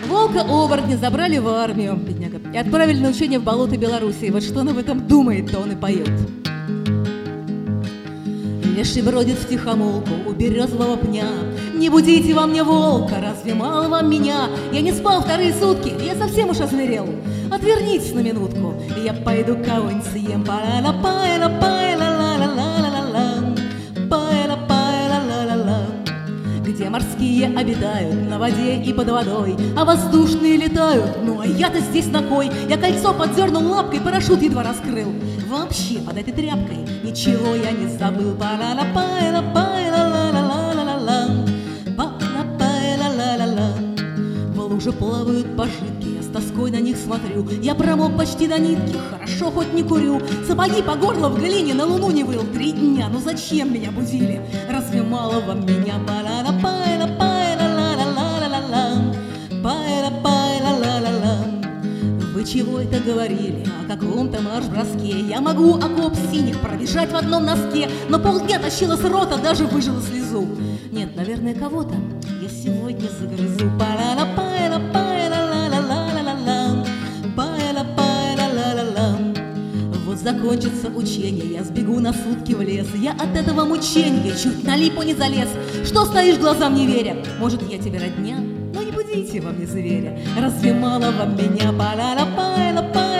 Волка-оборотня забрали в армию, бедняга, и отправили на учение в болото Белоруссии. Вот что он об этом думает, то он и поет. Леший бродит втихомолку у березового пня. Не будите во мне волка, разве мало вам меня? Я не спал вторые сутки, я совсем уж озверел. Отвернитесь на минутку, я пойду кого-нибудь съем. Где морские обитают на воде и под водой, а воздушные летают, ну а я-то здесь на кой? Я кольцо поддернул лапкой, парашют едва раскрыл. Вообще под этой тряпкой ничего я не забыл. В луже плавают пожитки, я с тоской на них смотрю. Я промок почти до нитки, хорошо хоть не курю. Сапоги по горло в глине, на луну не выл 3 дня. Ну зачем меня будили? Разве мало вам меня? Вы чего это говорили? О каком-то марш-броске? Я могу окоп синих пробежать в одном носке, но полдня тащила с рота, даже выжила слезу. Нет, наверное, кого-то я сегодня загрызу. Вот закончится учение, я сбегу на сутки в лес. Я от этого мучения чуть на липу не залез. Что стоишь глазам не веря? Может, я тебе родня? Но не будите во мне зверя. Разве мало вам меня?